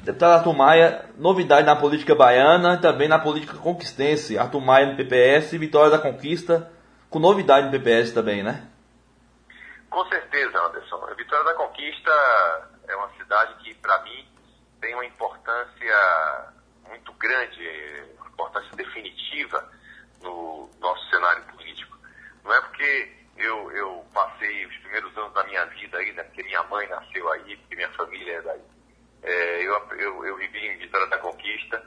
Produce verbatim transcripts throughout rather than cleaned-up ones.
Deputado Arthur Maia, novidade na política baiana e também na política conquistense. Arthur Maia no P P S, Vitória da Conquista, com novidade no P P S também, né? Com certeza, Anderson. A Vitória da Conquista é uma cidade que, para mim, tem uma importância muito grande, uma importância definitiva no nosso cenário político. Não é porque eu, eu passei os primeiros anos da minha vida aí, né? Porque minha mãe nasceu aí, porque minha família é daí. É, eu, eu, eu vivi em Vitória da Conquista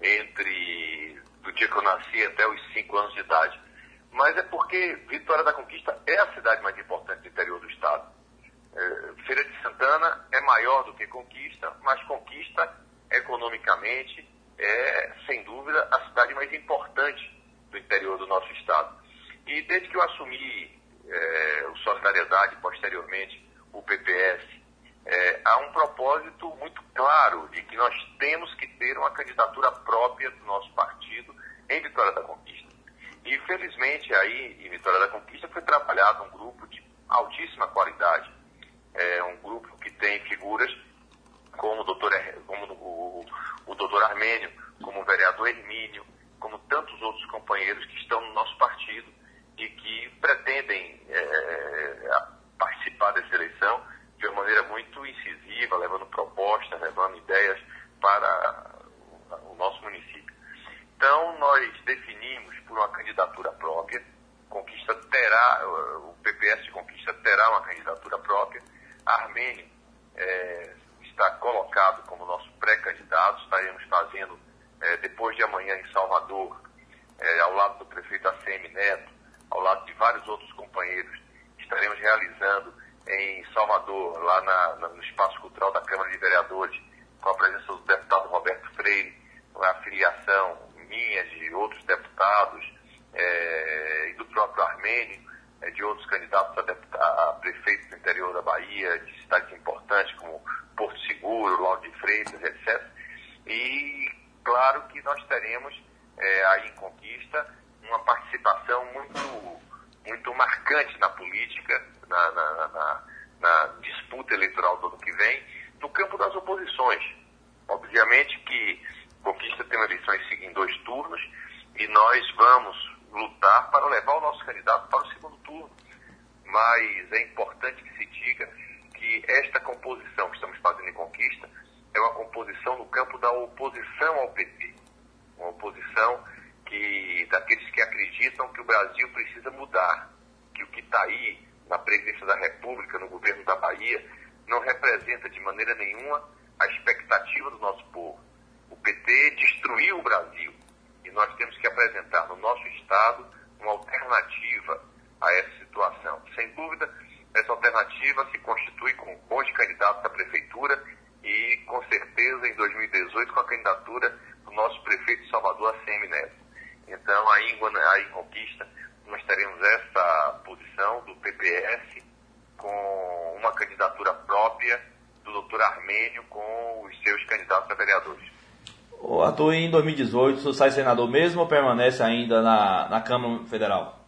entre do dia que eu nasci até os cinco anos de idade. Mas é porque Vitória da Conquista é a cidade mais importante do interior do estado. É, Feira de Santana é maior do que Conquista, mas Conquista, economicamente, é, sem dúvida, a cidade mais importante do interior do nosso estado. E desde que eu assumi é, o Solidariedade, posteriormente o P P S, É, há um propósito muito claro de que nós temos que ter uma candidatura própria do nosso partido em Vitória da Conquista. E, felizmente, aí, em Vitória da Conquista, foi trabalhado um grupo de altíssima qualidade. É um grupo que tem figuras como o doutor, como o, o doutor Armênio, como o vereador Hermínio, como tantos outros companheiros que estão no nosso partido e que pretendem é, participar dessa eleição de uma maneira muito incisiva, levando propostas, levando ideias para o nosso município. Então, nós definimos por uma candidatura própria, Conquista terá, o P P S de Conquista terá uma candidatura própria, Armênio é, está colocado como nosso pré-candidato, estaremos fazendo, é, depois de amanhã em Salvador, é, ao lado do prefeito A C M Neto, ao lado de vários outros companheiros, estaremos realizando em Salvador, lá na, na, no Espaço Cultural da Câmara de Vereadores, com a presença do deputado Roberto Freire, a filiação minha, de outros deputados, é, e do próprio Armênio, é, de outros candidatos a, deputado, a prefeito do interior da Bahia, de cidades importantes como Porto Seguro, Lauro de Freitas, etcétera. E claro que nós teremos é, aí em Conquista uma participação muito, muito marcante na política, Na, na, na, na disputa eleitoral do ano que vem, no campo das oposições. Obviamente que Conquista tem uma eleição em dois turnos e nós vamos lutar para levar o nosso candidato para o segundo turno. Mas é importante que se diga que esta composição que estamos fazendo em Conquista é uma composição no campo da oposição ao P T. Uma oposição que, daqueles que acreditam que o Brasil precisa mudar, que o que está aí na presidência da República, no governo da Bahia, não representa de maneira nenhuma a expectativa do nosso povo. O P T destruiu o Brasil e nós temos que apresentar no nosso Estado uma alternativa a essa situação. Sem dúvida, essa alternativa se constitui com bons candidatos à Prefeitura e, com certeza, em dois mil e dezoito, com a candidatura do nosso prefeito de Salvador, A C M Neto. Então, aí em Conquista, nós teremos essa posição do P P S com uma candidatura própria do doutor Armênio com os seus candidatos a vereadores. O Arthur, em dois mil e dezoito, o senhor sai senador mesmo ou permanece ainda na, na Câmara Federal?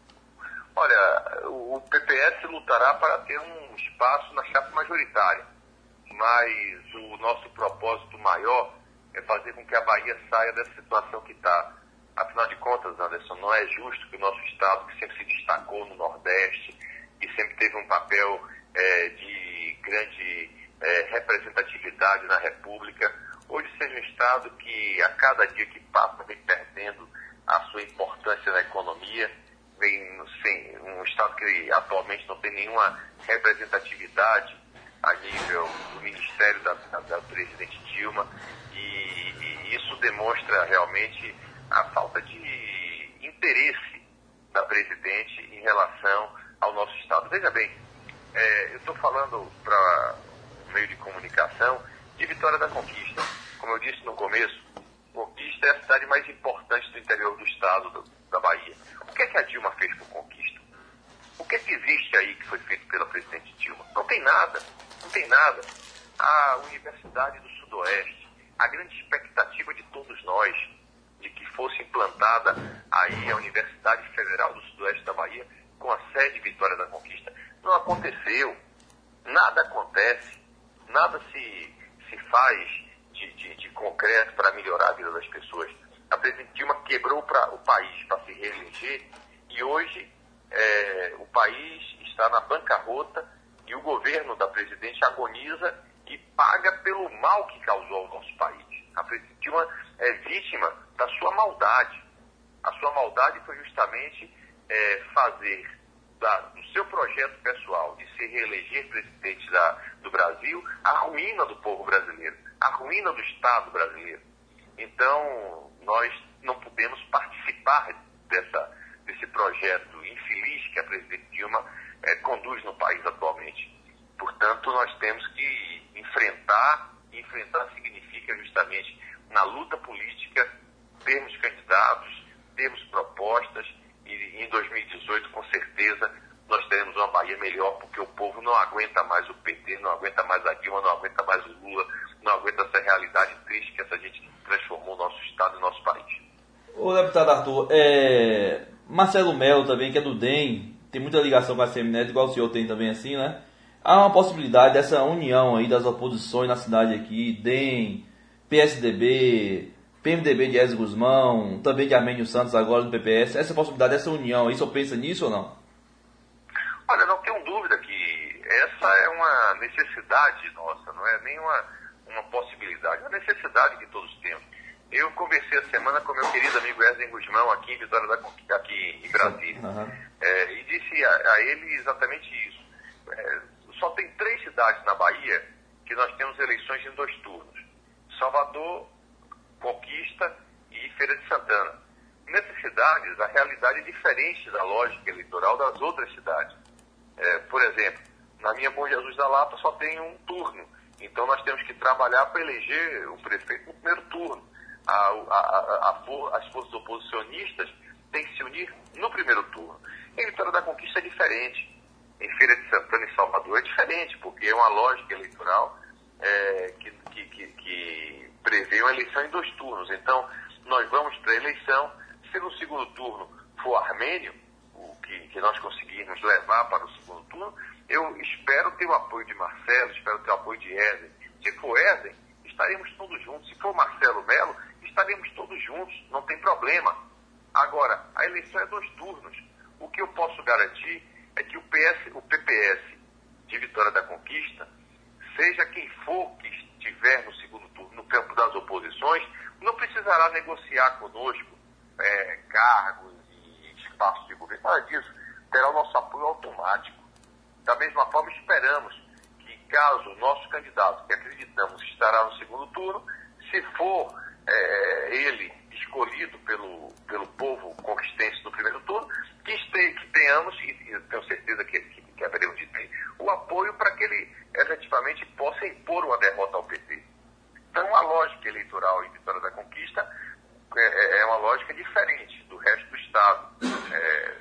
Olha, o P P S lutará para ter um espaço na chapa majoritária, mas o nosso propósito maior é fazer com que a Bahia saia dessa situação que está. Afinal de contas, Anderson, não é justo que o nosso Estado, que sempre se destacou no Nordeste, que sempre teve um papel é, de grande é, representatividade na República, hoje seja um Estado que, a cada dia que passa, vem perdendo a sua importância na economia, vem sem, um Estado que atualmente não tem nenhuma representatividade a nível do Ministério da, da, da presidente Dilma, e, e isso demonstra realmente a falta de interesse da presidente em relação ao nosso Estado. Veja bem, é, eu estou falando para o meio de comunicação de Vitória da Conquista. Como eu disse no começo, Conquista é a cidade mais importante do interior do Estado do, da Bahia. O que é que a Dilma fez por Conquista? O que é que existe aí que foi feito pela presidente Dilma? Não tem nada, não tem nada. A Universidade do Sudoeste, a grande expectativa de todos nós, de que fosse implantada aí a Universidade Federal do Sudoeste da Bahia, com a sede Vitória da Conquista, não aconteceu. Nada acontece, nada se, se faz de, de, de concreto para melhorar a vida das pessoas. A presidente Dilma quebrou pra, o país para se reeleger e hoje é, o país está na bancarrota e o governo da presidente agoniza e paga pelo mal que causou ao nosso país. A presidente Dilma é vítima da sua maldade. A sua maldade foi justamente é, fazer da, do seu projeto pessoal de se reeleger presidente da, do Brasil a ruína do povo brasileiro, a ruína do Estado brasileiro. Então, nós não podemos participar dessa, desse projeto infeliz que a presidente Dilma é, conduz no país atualmente. Portanto, nós temos que enfrentar, e enfrentar significa justamente na luta política, termos candidatos, termos propostas, e em dois mil e dezoito, com certeza, nós teremos uma Bahia melhor, porque o povo não aguenta mais o P T, não aguenta mais a Dilma, não aguenta mais o Lula, não aguenta essa realidade triste que essa gente transformou o nosso Estado e o nosso país. Ô, deputado Arthur, é... Marcelo Melo também, que é do D E M, tem muita ligação com a Semineto, igual o senhor tem também assim, né? Há uma possibilidade dessa união aí das oposições na cidade aqui, D E M, P S D B, P M D B de Ezio Guzmão, também de Armênio Santos agora do P P S, essa possibilidade dessa união aí, o senhor pensa nisso ou não? Olha, não tenho dúvida que essa é uma necessidade nossa, não é nem uma, uma possibilidade, é uma necessidade que todos temos. Eu conversei a semana com meu querido amigo Ezio Guzmão aqui em Vitória da Conquista, aqui em Brasília, uhum. é, e disse a, a ele exatamente isso. É, só tem três cidades na Bahia que nós temos eleições em dois turnos. Salvador, Conquista e Feira de Santana. Nessas cidades, a realidade é diferente da lógica eleitoral das outras cidades. É, por exemplo, na minha Bom Jesus da Lapa só tem um turno. Então nós temos que trabalhar para eleger o prefeito no primeiro turno. A, a, a, a, as forças oposicionistas têm que se unir no primeiro turno. Em Vitória da Conquista é diferente. Em Feira de Santana e Salvador é diferente, porque é uma lógica eleitoral é, que, que, que, que prevê uma eleição em dois turnos. Então, nós vamos para a eleição. Se no segundo turno for armênio, o que, que nós conseguirmos levar para o segundo turno, eu espero ter o apoio de Marcelo, espero ter o apoio de Éden. Se for Éden, estaremos todos juntos. Se for Marcelo Melo, estaremos todos juntos, não tem problema. Agora, a eleição é dois turnos. O que eu posso garantir é que o, P S, o P P S de Vitória da Conquista, seja quem for que estiver no segundo turno, no campo das oposições, não precisará negociar conosco é, cargos e espaços de governo, nada disso. Terá o nosso apoio automático. Da mesma forma, esperamos que, caso o nosso candidato, que acreditamos estará no segundo turno, se for é, ele escolhido pelo, pelo povo conquistense no primeiro turno, que, este, que tenhamos, e, e tenho certeza que, que, que haveremos de ter, o apoio para que ele efetivamente possa impor uma derrota ao P T. Então, a lógica eleitoral em Vitória da Conquista é, é uma lógica diferente do resto do Estado. É,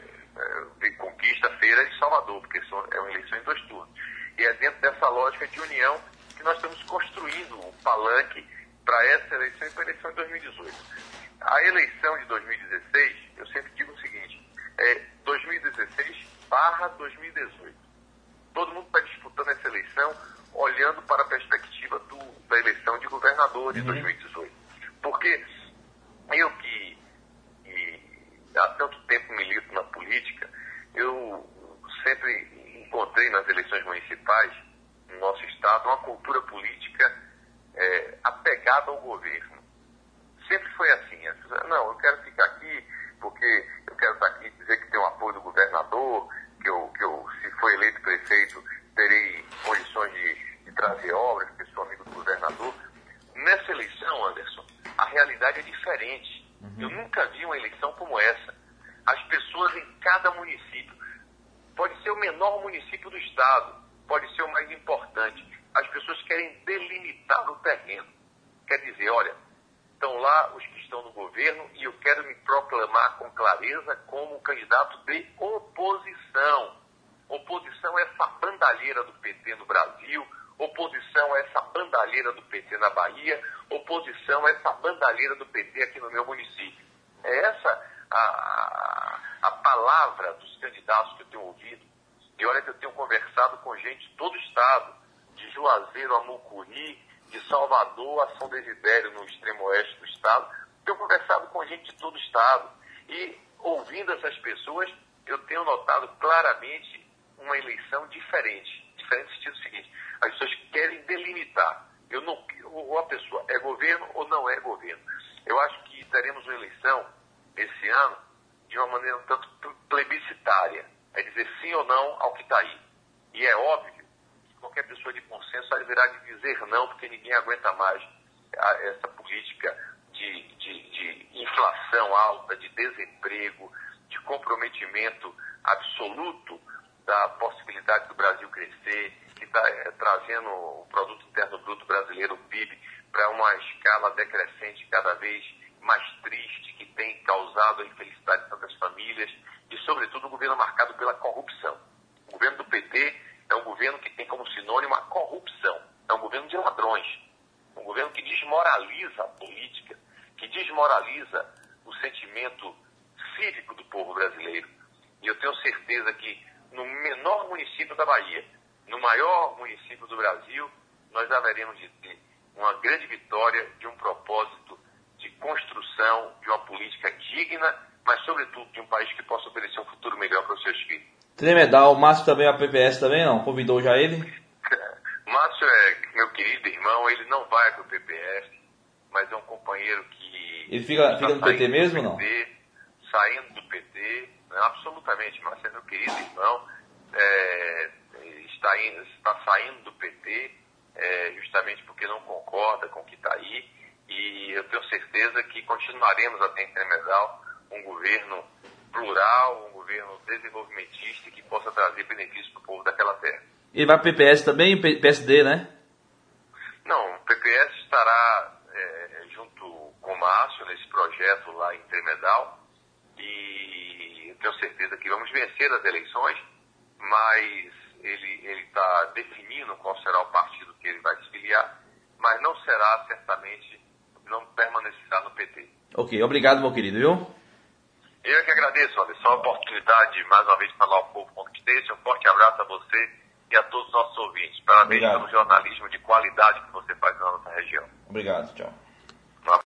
é, Conquista, Feira e Salvador, porque são, é uma eleição em dois turnos. E é dentro dessa lógica de união que nós estamos construindo um palanque para essa eleição e para a eleição de dois mil e dezoito. A eleição de dois mil e dezesseis, eu sempre digo o seguinte, é dois mil e dezesseis barra dois mil e dezoito. Todo mundo está disputando essa eleição olhando para a perspectiva do, da eleição de governador de uhum. dois mil e dezoito. Porque eu que, que há tanto tempo milito na política, eu sempre encontrei nas eleições municipais no nosso estado uma cultura política é, apegada ao governo. Sempre foi assim. As pessoas, não, eu quero ficar aqui porque eu quero estar aqui dizer que tem o apoio do governador, que eu, que eu se for eleito prefeito, terei condições de, de trazer obras, porque sou amigo do governador. Nessa eleição, Anderson, a realidade é diferente. Uhum. Eu nunca vi uma eleição como essa. As pessoas em cada município, pode ser o menor município do estado, pode ser o mais importante, as pessoas querem delimitar o terreno. Quer dizer, olha, estão lá os que estão no governo e eu quero me proclamar com clareza como candidato de oposição. Oposição a essa bandalheira do P T no Brasil, oposição a essa bandalheira do P T na Bahia, oposição a essa bandalheira do P T aqui no meu município. É essa a, a palavra dos candidatos que eu tenho ouvido. E olha que eu tenho conversado com gente de todo o estado, de Juazeiro a Mucuri, de Salvador a São Desidério, no extremo oeste do estado. Tenho conversado com gente de todo o estado e, ouvindo essas pessoas, eu tenho notado claramente uma eleição diferente. Diferente no sentido seguinte: as pessoas querem delimitar. Eu não, ou a pessoa é governo ou não é governo. Eu acho que teremos uma eleição esse ano de uma maneira um tanto plebiscitária. É dizer sim ou não ao que está aí. E é óbvio que qualquer pessoa de bom senso haverá de dizer não, porque ninguém aguenta mais essa política de, de, de inflação alta, de desemprego, de comprometimento absoluto da possibilidade do Brasil crescer, que está é, trazendo o Produto Interno Bruto Brasileiro, o P I B, para uma escala decrescente cada vez mais triste, que tem causado a infelicidade de tantas famílias e, sobretudo, um governo marcado pela corrupção. O governo do P T é um governo que tem como sinônimo a corrupção. É um governo de ladrões. Um governo que desmoraliza a política, que desmoraliza o sentimento cívico do povo brasileiro. E eu tenho certeza que no menor município da Bahia, no maior município do Brasil, nós haveremos de ter uma grande vitória de um propósito de construção de uma política digna, mas, sobretudo, de um país que possa oferecer um futuro melhor para os seus filhos. Tremedal. O Márcio também é a P P S também, não? Convidou já ele? Márcio é meu querido irmão, ele não vai para o P P S, mas é um companheiro que... Ele fica, fica no P T mesmo ou não? Saindo do P T, absolutamente, Márcio é meu querido irmão, é, está, indo, está saindo do P T é, justamente porque não concorda com o que está aí, e eu tenho certeza que continuaremos a ter em Tremedal um governo plural, um governo desenvolvimentista que possa trazer benefícios para o povo daquela terra. Ele vai para o P P S também, P S D, né? Não, o P P S estará é, junto com o Márcio nesse projeto lá em Tremedal, e eu tenho certeza que vamos vencer as eleições, mas ele está definindo qual será o partido que ele vai se filiar, mas não será, certamente, não permanecerá no P T. Ok, obrigado, meu querido, viu? Eu é que agradeço, Anderson, a oportunidade de mais uma vez falar ao povo conquistense. Um forte abraço a você e a todos os nossos ouvintes. Parabéns Obrigado. pelo jornalismo de qualidade que você faz na nossa região. Obrigado, tchau.